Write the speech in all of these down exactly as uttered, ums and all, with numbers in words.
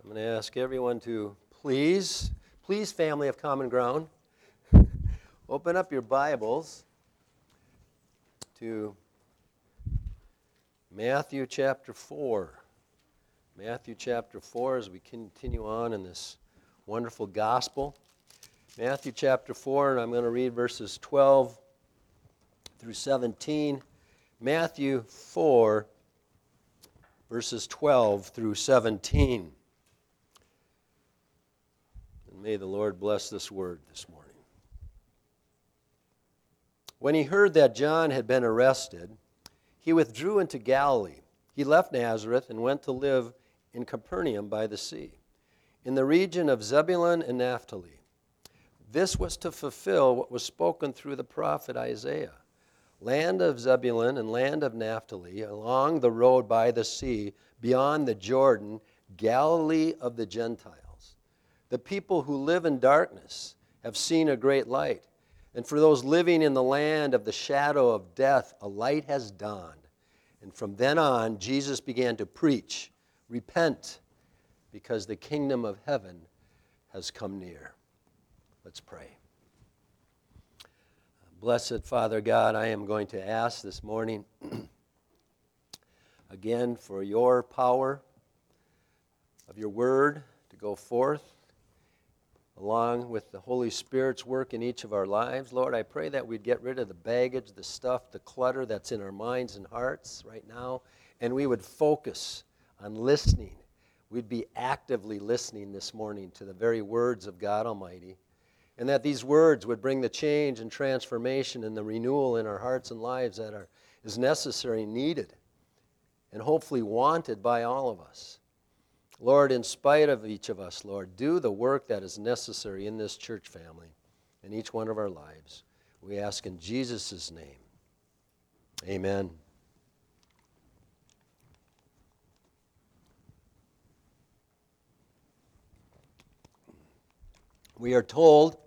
I'm going to ask everyone to please, please, family of Common Ground, open up your Bibles to Matthew chapter four. Matthew chapter four as we continue on in this wonderful gospel. Matthew chapter four, and I'm going to read verses twelve through seventeen. Matthew four, verses twelve through seventeen. And may the Lord bless this word this morning. When he heard that John had been arrested, he withdrew into Galilee. He left Nazareth and went to live in Capernaum by the sea, in the region of Zebulun and Naphtali. This was to fulfill what was spoken through the prophet Isaiah. Land of Zebulun and land of Naphtali, along the road by the sea, beyond the Jordan, Galilee of the Gentiles. The people who live in darkness have seen a great light, and for those living in the land of the shadow of death, a light has dawned. And from then on, Jesus began to preach, repent, because the kingdom of heaven has come near. Let's pray. Blessed Father God, I am going to ask this morning again for your power of your word to go forth along with the Holy Spirit's work in each of our lives. Lord, I pray that we'd get rid of the baggage, the stuff, the clutter that's in our minds and hearts right now, and we would focus on listening. We'd be actively listening this morning to the very words of God Almighty, and that these words would bring the change and transformation and the renewal in our hearts and lives that are is necessary and needed, and hopefully wanted by all of us. Lord, in spite of each of us, Lord, do the work that is necessary in this church family, in each one of our lives. We ask in Jesus' name. Amen. We are told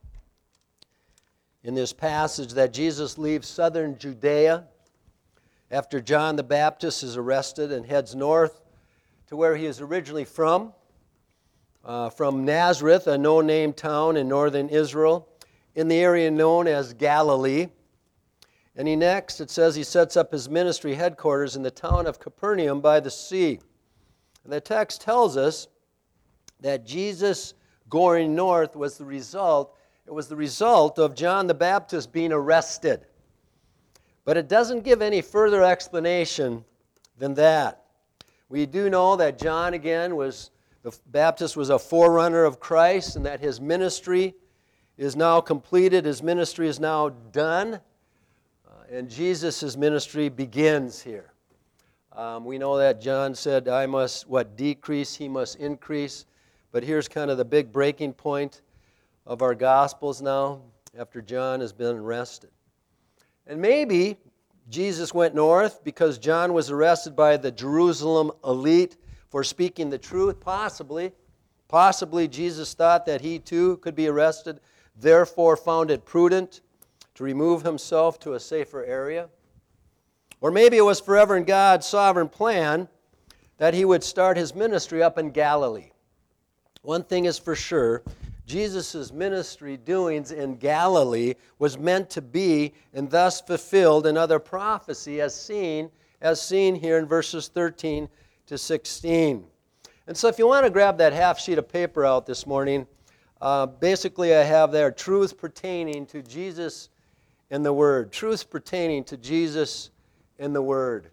in this passage that Jesus leaves southern Judea after John the Baptist is arrested and heads north to where he is originally from, uh, from Nazareth, a no-name town in northern Israel, in the area known as Galilee. And he next, it says, he sets up his ministry headquarters in the town of Capernaum by the sea. And the text tells us that Jesus going north was the result, it was the result of John the Baptist being arrested. But it doesn't give any further explanation than that. We do know that John, again, was the Baptist was a forerunner of Christ, and that his ministry is now completed. His ministry is now done, uh, and Jesus' ministry begins here. Um, we know that John said, I must, what, decrease, he must increase. But here's kind of the big breaking point of our Gospels now, after John has been arrested. And maybe Jesus went north because John was arrested by the Jerusalem elite for speaking the truth, possibly. Possibly Jesus thought that he too could be arrested, therefore found it prudent to remove himself to a safer area. Or maybe it was forever in God's sovereign plan that he would start his ministry up in Galilee. One thing is for sure, Jesus' ministry doings in Galilee was meant to be and thus fulfilled in other prophecy as seen, as seen here in verses thirteen to sixteen. And so if you want to grab that half sheet of paper out this morning, uh, basically I have there truths pertaining to Jesus and the Word. Truths pertaining to Jesus and the Word.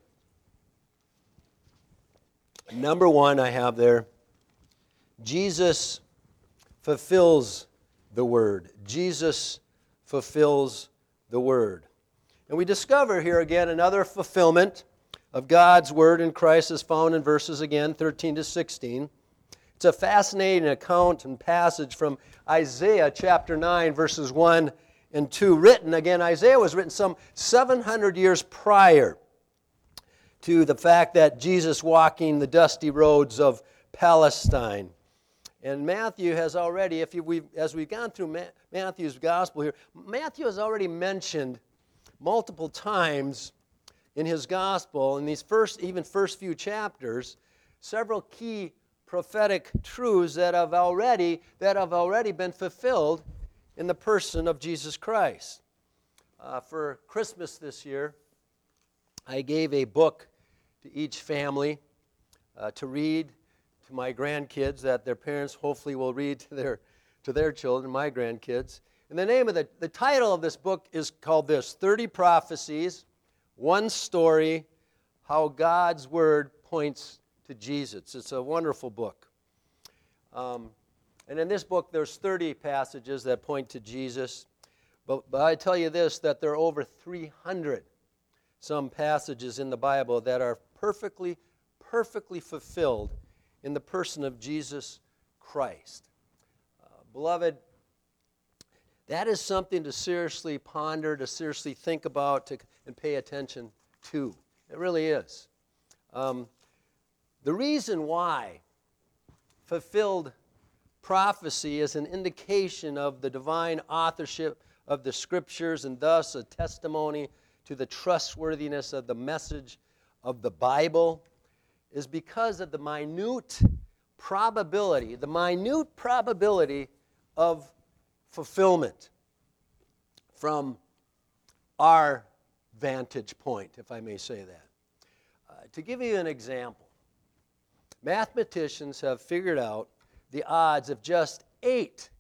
Number one I have there, Jesus fulfills the Word. Jesus fulfills the Word. And we discover here again another fulfillment of God's Word in Christ is found in verses again, thirteen to sixteen. It's a fascinating account and passage from Isaiah chapter nine, verses one and two, written, again, Isaiah was written some seven hundred years prior to the fact that Jesus walking the dusty roads of Palestine. And Matthew has already, if you, we've, as we've gone through Ma- Matthew's gospel here, Matthew has already mentioned multiple times in his gospel, in these first, even first few chapters, several key prophetic truths that have already that have already been fulfilled in the person of Jesus Christ. Uh, for Christmas this year, I gave a book to each family uh, to read to my grandkids that their parents hopefully will read to their to their children, my grandkids. And the name of the, the title of this book is called this, thirty Prophecies, One Story, How God's Word Points to Jesus. It's a wonderful book. Um, and in this book, there's thirty passages that point to Jesus. But, but I tell you this, that there are over three hundred some passages in the Bible that are perfectly, perfectly fulfilled in the person of Jesus Christ. Uh, beloved, that is something to seriously ponder, to seriously think about, to, and pay attention to. It really is. Um, the reason why fulfilled prophecy is an indication of the divine authorship of the Scriptures and thus a testimony to the trustworthiness of the message of the Bible is because of the minute probability, the minute probability of fulfillment from our vantage point, if I may say that. Uh, to give you an example, mathematicians have figured out the odds of just eight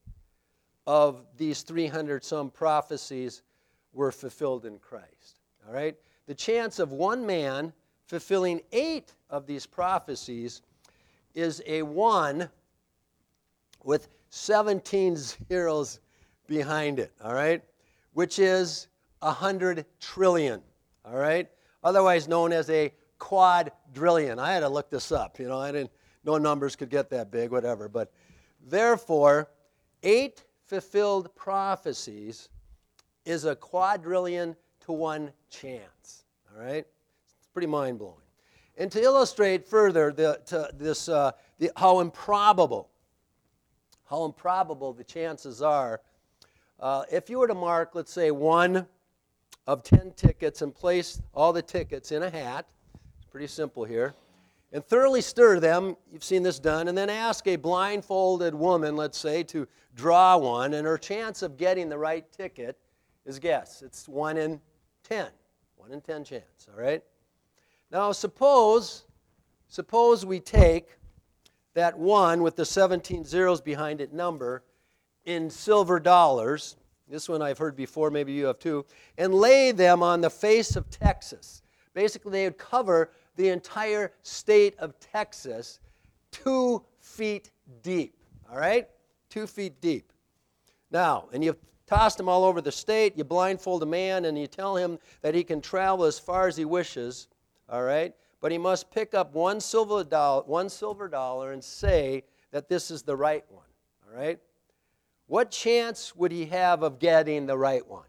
of these three hundred some prophecies were fulfilled in Christ. All right? The chance of one man fulfilling eight of these prophecies is a one with seventeen zeros behind it, all right? Which is one hundred trillion, all right? Otherwise known as a quadrillion. I had to look this up, you know, I didn't know numbers could get that big, whatever. But therefore, eight fulfilled prophecies is a quadrillion to one chance, all right? It's pretty mind-blowing. And to illustrate further the, to this, uh, the, how improbable, how improbable the chances are, uh, if you were to mark, let's say, one of ten tickets and place all the tickets in a hat, it's pretty simple here, and thoroughly stir them, you've seen this done, and then ask a blindfolded woman, let's say, to draw one, and her chance of getting the right ticket is, guess, it's one in ten. one in ten chance, all right? Now, suppose, suppose we take that one with the seventeen zeros behind it number in silver dollars, this one I've heard before, maybe you have too, and lay them on the face of Texas. Basically, they would cover the entire state of Texas two feet deep, all right? Two feet deep. Now, and you toss them all over the state, you blindfold a man, and you tell him that he can travel as far as he wishes, all right? But he must pick up one silver dollar, one silver dollar and say that this is the right one, all right? What chance would he have of getting the right one?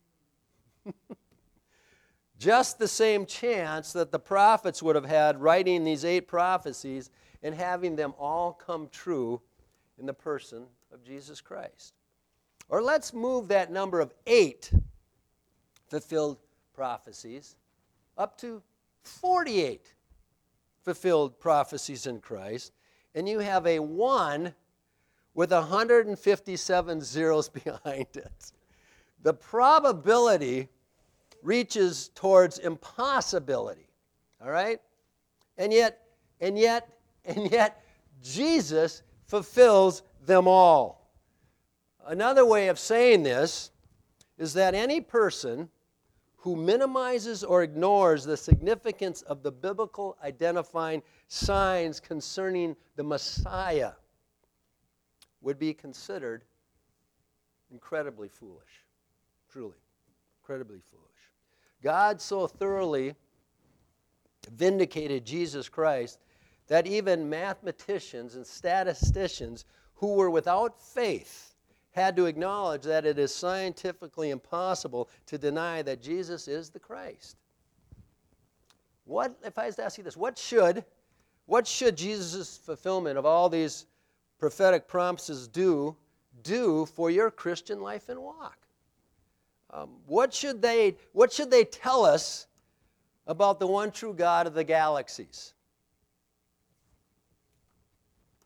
Just the same chance that the prophets would have had writing these eight prophecies and having them all come true in the person of Jesus Christ. Or let's move that number of eight fulfilled prophecies up to forty-eight fulfilled prophecies in Christ, and you have a one with one hundred fifty-seven zeros behind it. The probability reaches towards impossibility, all right? And yet, and yet, and yet, Jesus fulfills them all. Another way of saying this is that any person who minimizes or ignores the significance of the biblical identifying signs concerning the Messiah would be considered incredibly foolish, truly, incredibly foolish. God so thoroughly vindicated Jesus Christ that even mathematicians and statisticians who were without faith had to acknowledge that it is scientifically impossible to deny that Jesus is the Christ. What, if I was to ask you this, what should, what should Jesus' fulfillment of all these prophetic promises do, do for your Christian life and walk? Um, what should they, what should they tell us about the one true God of the galaxies?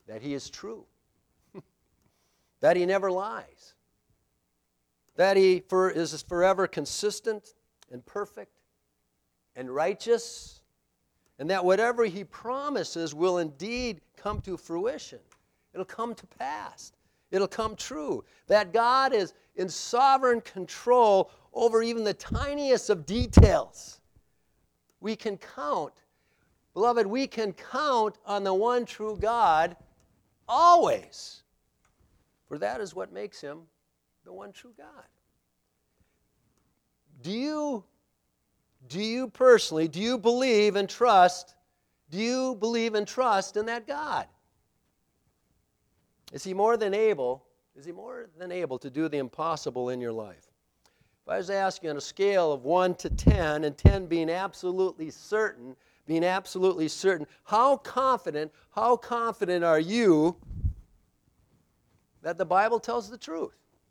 that he is true, that he never lies, that he for, is forever consistent and perfect and righteous, and that whatever he promises will indeed come to fruition. It'll come to pass. It'll come true. That God is in sovereign control over even the tiniest of details. We can count, beloved, we can count on the one true God always. For that is what makes him the one true God. Do you, do you personally, do you believe and trust, do you believe and trust in that God? Is he more than able, is he more than able to do the impossible in your life? If I was to ask you on a scale of one to ten, and ten being absolutely certain, being absolutely certain, how confident, how confident are you that the Bible tells the truth?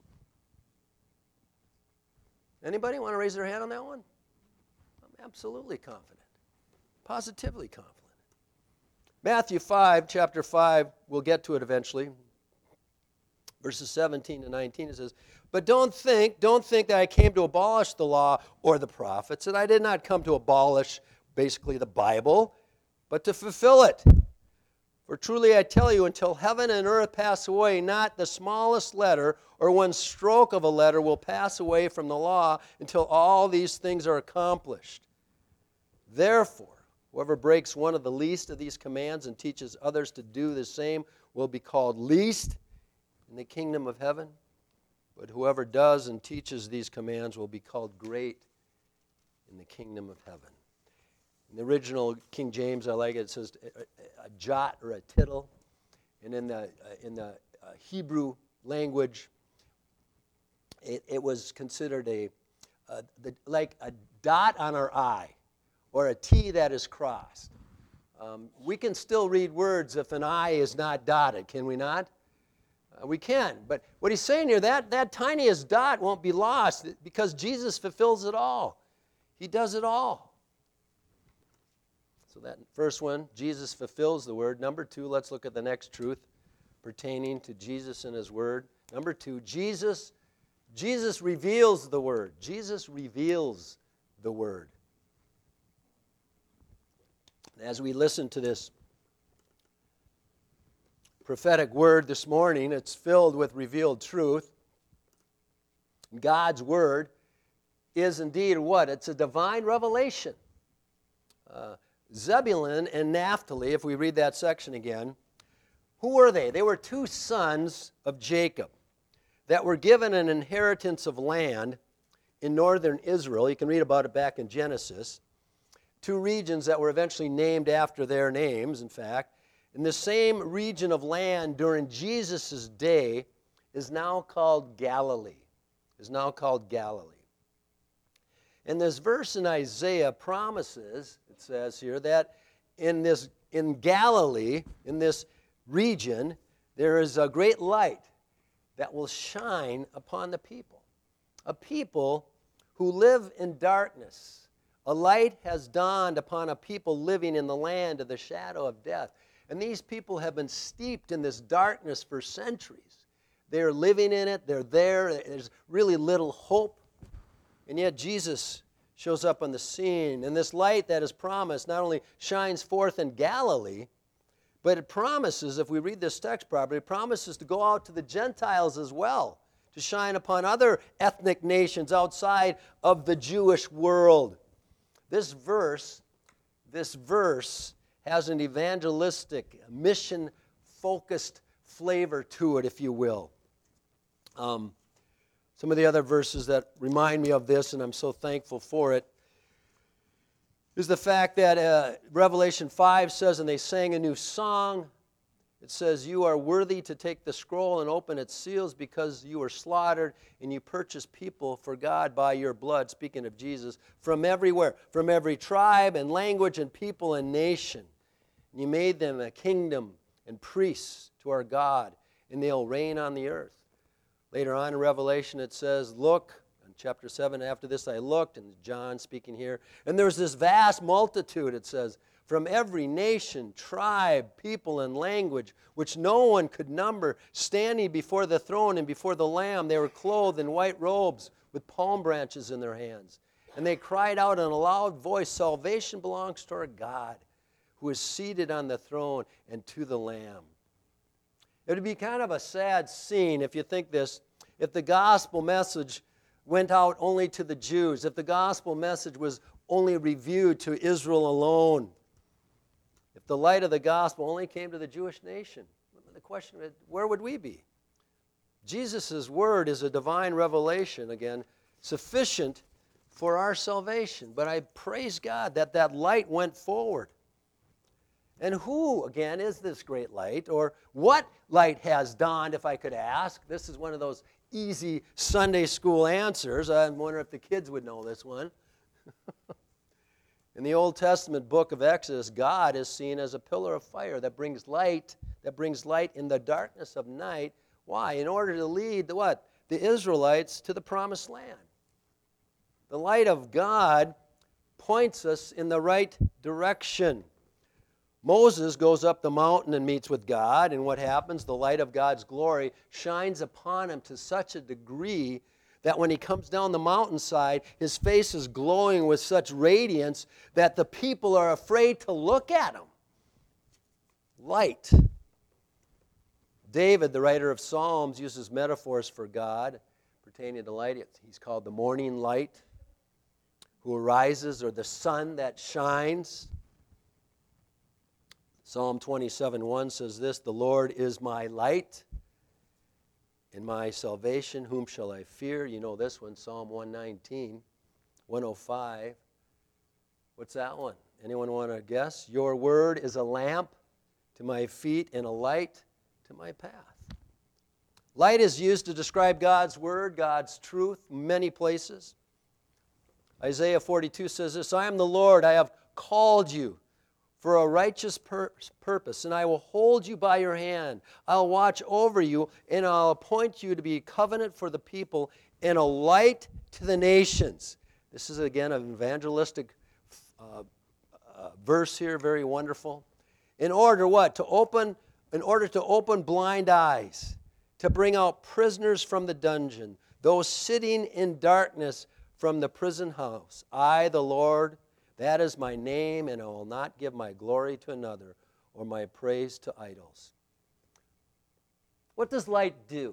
Anybody want to raise their hand on that one? I'm absolutely confident, positively confident. Matthew five, chapter five, we'll get to it eventually. Verses seventeen to nineteen, it says, "But don't think, don't think that I came to abolish the law or the prophets, and I did not come to abolish, basically, the Bible, but to fulfill it. For truly I tell you, until heaven and earth pass away, not the smallest letter or one stroke of a letter will pass away from the law until all these things are accomplished. Therefore, whoever breaks one of the least of these commands and teaches others to do the same will be called least in the kingdom of heaven. But whoever does and teaches these commands will be called great in the kingdom of heaven." In the original King James, I like it, it says a, a jot or a tittle. And in the, uh, in the uh, Hebrew language, it, it was considered a, uh, the, like a dot on our I, or a T that is crossed. Um, we can still read words if an I is not dotted, can we not? Uh, we can, but what he's saying here, that, that tiniest dot won't be lost because Jesus fulfills it all. He does it all. So that first one, Jesus fulfills the word. Number two, let's look at the next truth pertaining to Jesus and his word. Number two, Jesus, Jesus reveals the word. Jesus reveals the word. As we listen to this prophetic word this morning, it's filled with revealed truth. God's word is indeed what? It's a divine revelation. Uh, Zebulun and Naphtali, if we read that section again, who were they? They were two sons of Jacob that were given an inheritance of land in northern Israel. You can read about it back in Genesis. Two regions that were eventually named after their names, in fact. And the same region of land during Jesus' day is now called Galilee. Is now called Galilee. And this verse in Isaiah promises, it says here, that in this in Galilee, in this region, there is a great light that will shine upon the people. A people who live in darkness. A light has dawned upon a people living in the land of the shadow of death. And these people have been steeped in this darkness for centuries. They're living in it. They're there. There's really little hope. And yet Jesus shows up on the scene. And this light that is promised not only shines forth in Galilee, but it promises, if we read this text properly, it promises to go out to the Gentiles as well, to shine upon other ethnic nations outside of the Jewish world. This verse, this verse has an evangelistic, mission-focused flavor to it, if you will. Um, some of the other verses that remind me of this, and I'm so thankful for it, is the fact that uh, Revelation five says, and they sang a new song. It says, "You are worthy to take the scroll and open its seals because you were slaughtered and you purchased people for God by your blood," speaking of Jesus, "from everywhere, from every tribe and language and people and nation. And you made them a kingdom and priests to our God, and they'll reign on the earth." Later on in Revelation it says, "Look," in chapter seven, "after this I looked," and John speaking here, "and there was this vast multitude," it says, from every nation, tribe, people, and language, which no one could number, standing before the throne and before the Lamb. They were clothed in white robes with palm branches in their hands. And they cried out in a loud voice, "Salvation belongs to our God, who is seated on the throne, and to the Lamb." It would be kind of a sad scene if you think this, if the gospel message went out only to the Jews, if the gospel message was only reviewed to Israel alone, if the light of the gospel only came to the Jewish nation. The question is, where would we be? Jesus' word is a divine revelation, again, sufficient for our salvation. But I praise God that that light went forward. And who, again, is this great light? Or what light has dawned, if I could ask? This is one of those easy Sunday school answers. I wonder if the kids would know this one. In the Old Testament book of Exodus, God is seen as a pillar of fire that brings light, that brings light in the darkness of night. Why? In order to lead the what? The Israelites to the promised land. The light of God points us in the right direction. Moses goes up the mountain and meets with God, and what happens? The light of God's glory shines upon him to such a degree that when he comes down the mountainside, his face is glowing with such radiance that the people are afraid to look at him. Light. David, the writer of Psalms, uses metaphors for God pertaining to light. He's called the morning light, who arises, or the sun that shines. Psalm twenty-seven one says this, "The Lord is my light and my salvation, whom shall I fear?" You know this one, Psalm one nineteen, one oh five. What's that one? Anyone want to guess? "Your word is a lamp to my feet and a light to my path." Light is used to describe God's word, God's truth, many places. Isaiah forty-two says this, "I am the Lord, I have called you for a righteous pur- purpose, and I will hold you by your hand. I'll watch over you, and I'll appoint you to be a covenant for the people and a light to the nations." This is, again, an evangelistic uh, uh, verse here, very wonderful. In order what? To open, in order to open blind eyes, to bring out prisoners from the dungeon, those sitting in darkness from the prison house. I, the Lord, that is my name, and I will not give my glory to another or my praise to idols. What does light do?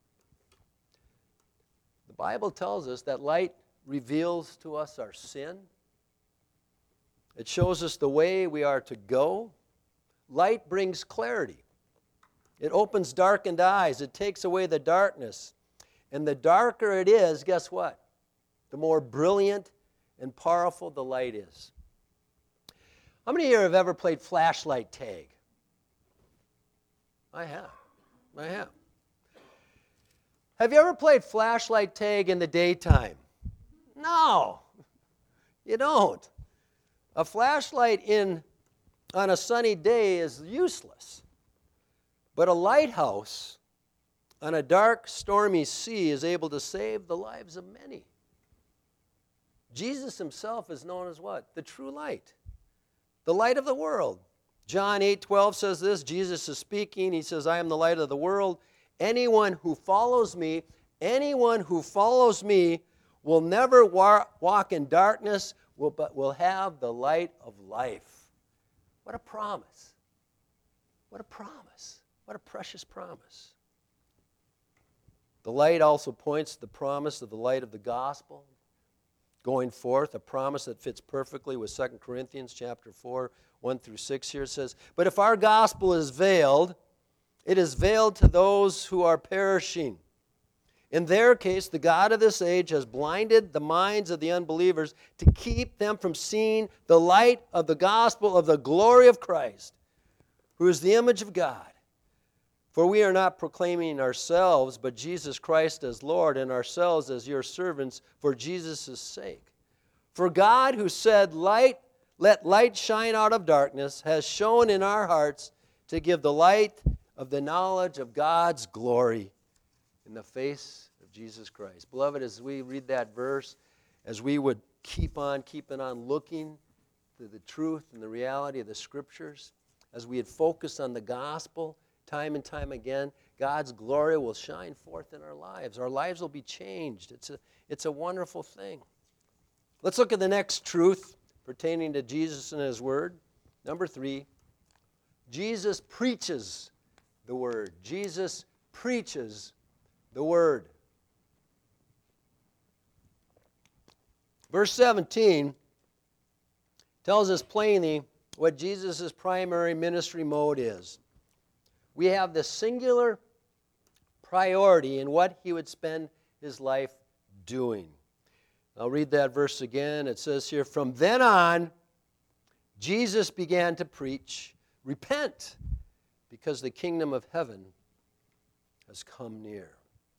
The Bible tells us that light reveals to us our sin. It shows us the way we are to go. Light brings clarity. It opens darkened eyes. It takes away the darkness. And the darker it is, guess what? The more brilliant and powerful the light is. How many of you have ever played flashlight tag? I have. I have. Have you ever played flashlight tag in the daytime? No, you don't. A flashlight in on a sunny day is useless. But a lighthouse on a dark, stormy sea is able to save the lives of many. Jesus himself is known as what? The true light. The light of the world. John eight twelve says this. Jesus is speaking. He says, "I am the light of the world. Anyone who follows me, anyone who follows me will never wa- walk in darkness, will, but will have the light of life." What a promise. What a promise. What a precious promise. The light also points to the promise of the light of the gospel going forth, a promise that fits perfectly with Second Corinthians chapter four, one through six here. It says, "But if our gospel is veiled, it is veiled to those who are perishing. In their case, the God of this age has blinded the minds of the unbelievers to keep them from seeing the light of the gospel of the glory of Christ, who is the image of God. For we are not proclaiming ourselves, but Jesus Christ as Lord, and ourselves as your servants for Jesus' sake. For God, who said, 'Light, let light shine out of darkness,' has shone in our hearts to give the light of the knowledge of God's glory in the face of Jesus Christ." Beloved, as we read that verse, as we would keep on keeping on looking to the truth and the reality of the Scriptures, as we had focused on the gospel time and time again, God's glory will shine forth in our lives. Our lives will be changed. It's a, it's a wonderful thing. Let's look at the next truth pertaining to Jesus and His Word. Number three, Jesus preaches the Word. Jesus preaches the Word. Verse seventeen tells us plainly what Jesus' primary ministry mode is. We have the singular priority in what He would spend His life doing. I'll read that verse again. It says here, "From then on, Jesus began to preach, 'Repent, because the kingdom of heaven has come near.'"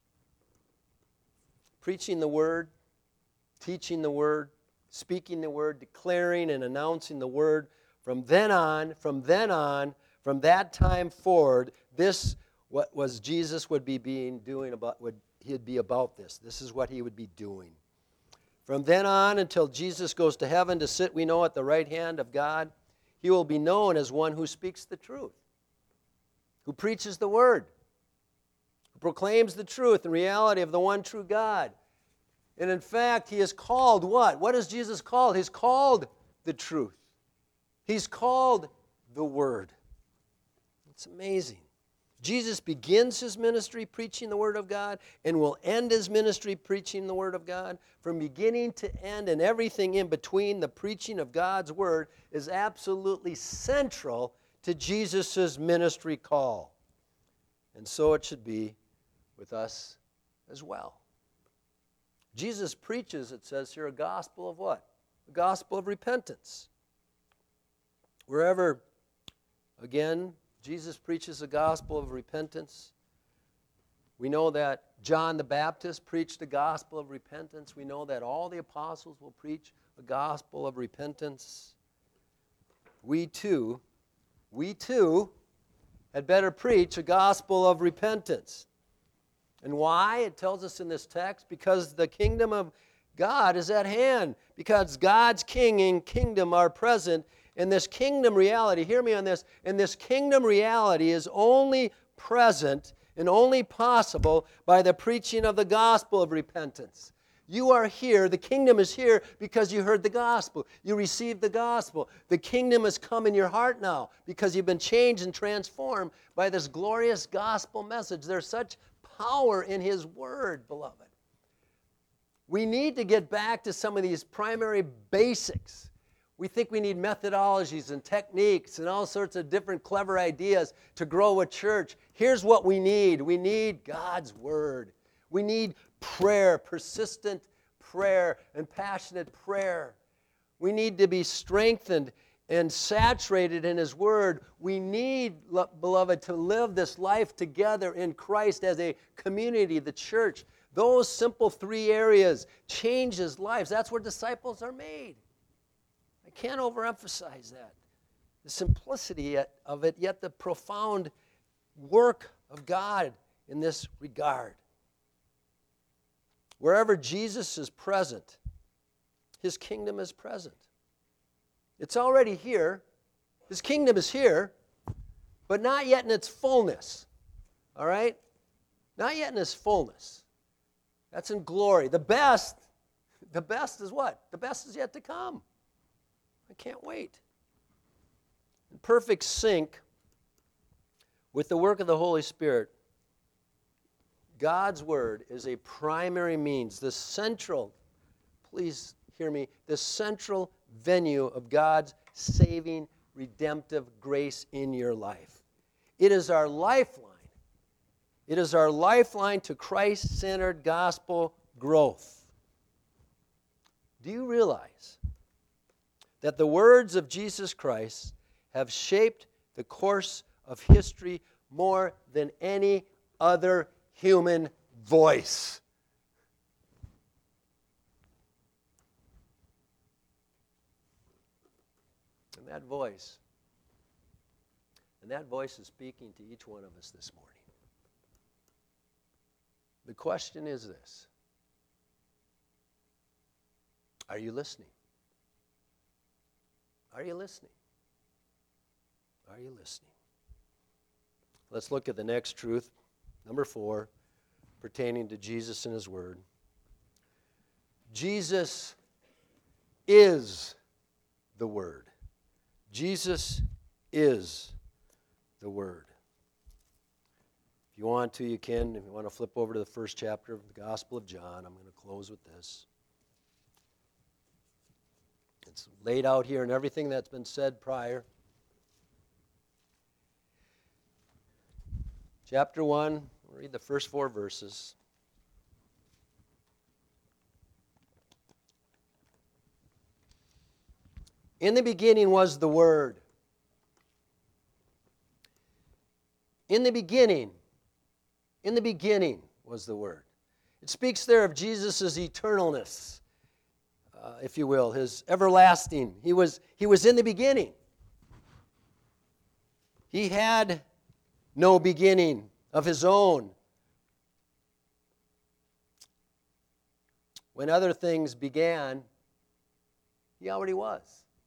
Preaching the Word, teaching the Word, speaking the Word, declaring and announcing the Word. From then on, from then on, from that time forward, this what was Jesus would be being doing about, would he'd be about this. This is what He would be doing. From then on until Jesus goes to heaven to sit, we know, at the right hand of God, He will be known as one who speaks the truth, who preaches the Word, who proclaims the truth and reality of the one true God. And in fact, He is called what? What is Jesus called? He's called the truth. He's called the Word. It's amazing. Jesus begins His ministry preaching the Word of God and will end His ministry preaching the Word of God. From beginning to end and everything in between, the preaching of God's Word is absolutely central to Jesus' ministry call. And so it should be with us as well. Jesus preaches, it says here, a gospel of what? A gospel of repentance. Wherever, again, Jesus preaches a gospel of repentance. We know that John the Baptist preached the gospel of repentance. We know that all the apostles will preach a gospel of repentance. We too, we too had better preach a gospel of repentance. And why? It tells us in this text, because the kingdom of God is at hand. Because God's king and kingdom are present. And this kingdom reality, hear me on this, and this kingdom reality is only present and only possible by the preaching of the gospel of repentance. You are here, the kingdom is here because you heard the gospel. You received the gospel. The kingdom has come in your heart now because you've been changed and transformed by this glorious gospel message. There's such power in His Word, beloved. We need to get back to some of these primary basics. We think we need methodologies and techniques and all sorts of different clever ideas to grow a church. Here's what we need. We need God's Word. We need prayer, persistent prayer and passionate prayer. We need to be strengthened and saturated in His Word. We need, beloved, to live this life together in Christ as a community, the church. Those simple three areas changes lives. That's where disciples are made. I can't overemphasize that. The simplicity of it, yet the profound work of God in this regard. Wherever Jesus is present, His kingdom is present. It's already here. His kingdom is here, but not yet in its fullness. All right? Not yet in its fullness. That's in glory. The best, the best is what? The best is yet to come. I can't wait. In perfect sync with the work of the Holy Spirit, God's Word is a primary means, the central, please hear me, the central venue of God's saving, redemptive grace in your life. It is our lifeline. It is our lifeline to Christ-centered gospel growth. Do you realize that the words of Jesus Christ have shaped the course of history more than any other human voice? And that voice, and that voice is speaking to each one of us this morning. The question is this: are you listening? Are you listening? Are you listening? Let's look at the next truth, number four, pertaining to Jesus and his word. Jesus is the word. Jesus is the word. If you want to, you can. If you want to flip over to the first chapter of the Gospel of John, I'm going to close with this. It's laid out here in everything that's been said prior. Chapter one, we'll read the first four verses. In the beginning was the Word. In the beginning, in the beginning was the Word. It speaks there of Jesus' eternalness, uh, if you will, his everlasting. He was, he was in the beginning. He had no beginning of his own. When other things began, he already was.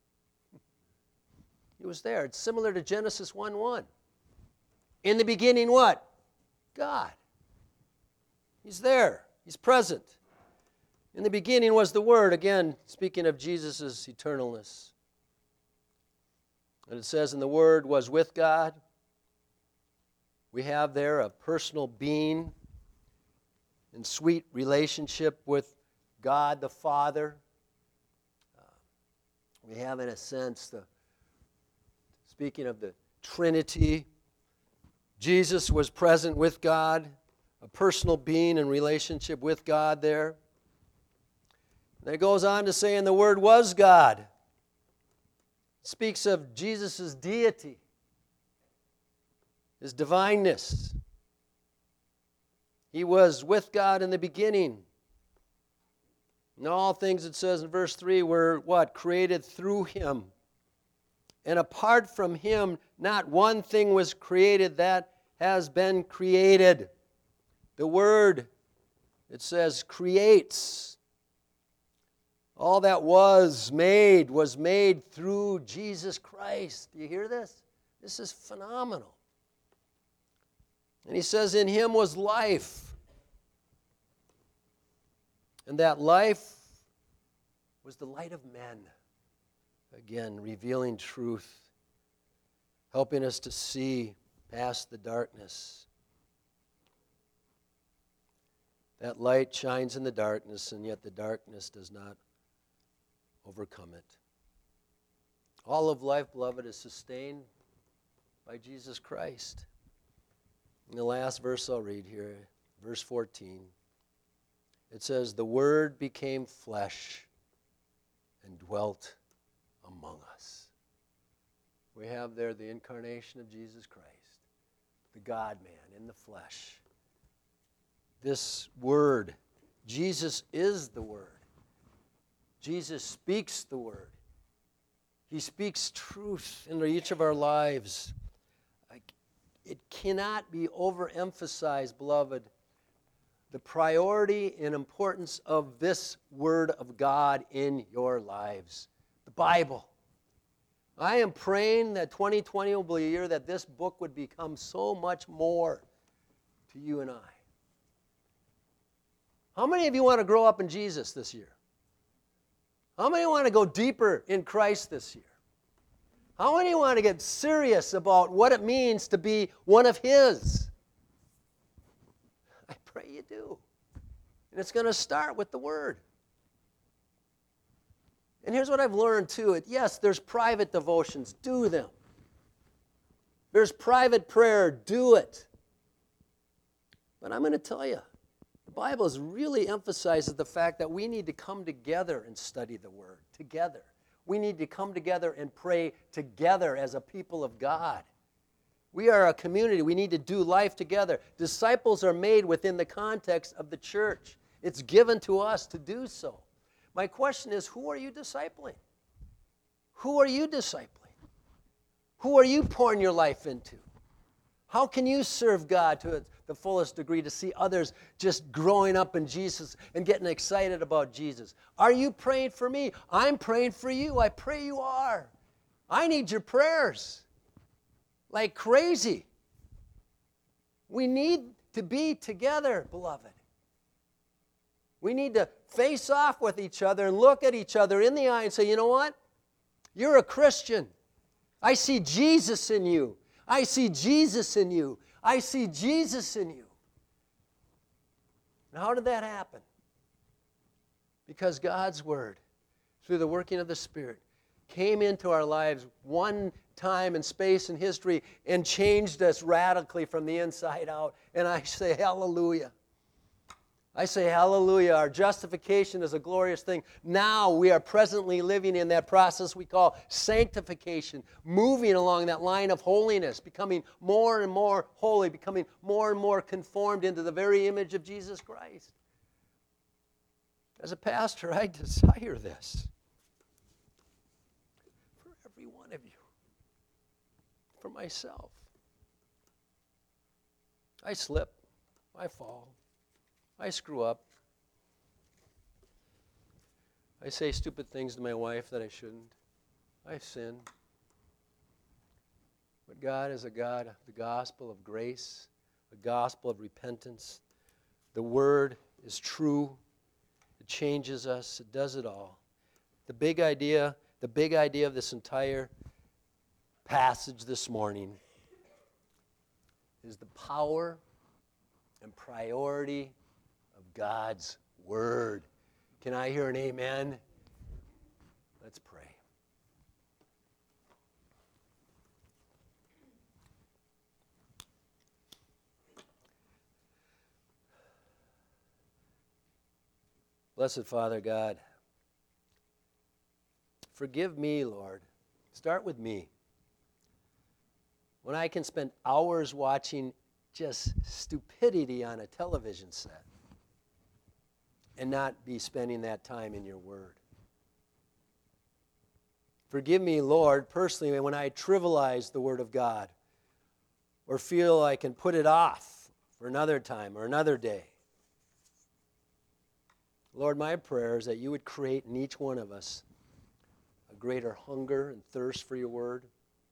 He was there. It's similar to Genesis one one. In the beginning, what? God. He's there. He's present. In the beginning was the Word. Again, speaking of Jesus' eternalness. And it says, and the Word was with God. We have there a personal being in sweet relationship with God the Father. Uh, we have, in a sense, the speaking of the Trinity, Jesus was present with God, a personal being in relationship with God there. And it goes on to say, and the Word was God. It speaks of Jesus' deity, his divineness. He was with God in the beginning. And all things, it says in verse three, were what? Created through him. And apart from him, not one thing was created that has been created. The Word, it says, creates. All that was made was made through Jesus Christ. Do you hear this? This is phenomenal. And he says, in him was life. And that life was the light of men. Again, revealing truth, helping us to see past the darkness. That light shines in the darkness, and yet the darkness does not overcome it. All of life, beloved, is sustained by Jesus Christ. In the last verse I'll read here, verse fourteen, it says, the Word became flesh and dwelt among us. We have there the incarnation of Jesus Christ, the God-man in the flesh. This Word, Jesus is the Word. Jesus speaks the Word. He speaks truth into each of our lives. It cannot be overemphasized, beloved, the priority and importance of this Word of God in your lives. The Bible. I am praying that twenty twenty will be a year that this book would become so much more to you and I. How many of you want to grow up in Jesus this year? How many want to go deeper in Christ this year? How many want to get serious about what it means to be one of His? I pray you do. And it's going to start with the Word. And here's what I've learned too. Yes, there's private devotions. Do them. There's private prayer. Do it. But I'm going to tell you, the Bible is really emphasizes the fact that we need to come together and study the Word together. We need to come together and pray together as a people of God. We are a community. We need to do life together. Disciples are made within the context of the church. It's given to us to do so. My question is, who are you discipling? Who are you discipling? Who are you pouring your life into? How can you serve God to the fullest degree to see others just growing up in Jesus and getting excited about Jesus? Are you praying for me? I'm praying for you. I pray you are. I need your prayers like crazy. We need to be together, beloved. We need to face off with each other and look at each other in the eye and say, you know what? You're a Christian. I see Jesus in you. I see Jesus in you. I see Jesus in you. And how did that happen? Because God's Word, through the working of the Spirit, came into our lives one time and space in history and changed us radically from the inside out. And I say hallelujah. I say hallelujah. Our justification is a glorious thing. Now we are presently living in that process we call sanctification, moving along that line of holiness, becoming more and more holy, becoming more and more conformed into the very image of Jesus Christ. As a pastor, I desire this for every one of you, for myself. I slip, I fall. I screw up. I say stupid things to my wife that I shouldn't. I sin. But God is a God of the gospel of grace, a gospel of repentance. The Word is true. It changes us. It does it all. The big idea, the big idea of this entire passage this morning is the power and priority God's Word. Can I hear an amen? Let's pray. Blessed Father God, forgive me, Lord. Start with me. When I can spend hours watching just stupidity on a television set, and not be spending that time in your Word. Forgive me, Lord, personally, when I trivialize the Word of God or feel I can put it off for another time or another day. Lord, my prayer is that you would create in each one of us a greater hunger and thirst for your Word,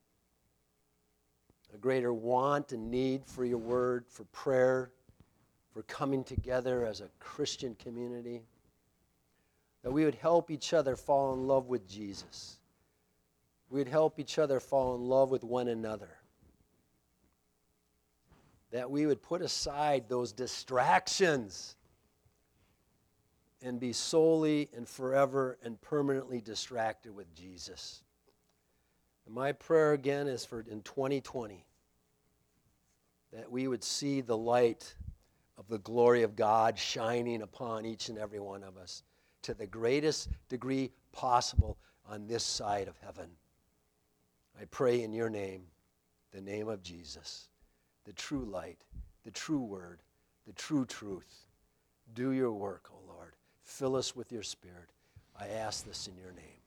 a greater want and need for your Word, for prayer, for coming together as a Christian community, that we would help each other fall in love with Jesus. We would help each other fall in love with one another. That we would put aside those distractions and be solely and forever and permanently distracted with Jesus. And my prayer again is for in twenty twenty, that we would see the light of the glory of God shining upon each and every one of us to the greatest degree possible on this side of heaven. I pray in your name, the name of Jesus, the true light, the true Word, the true truth. Do your work, O Lord. Fill us with your Spirit. I ask this in your name.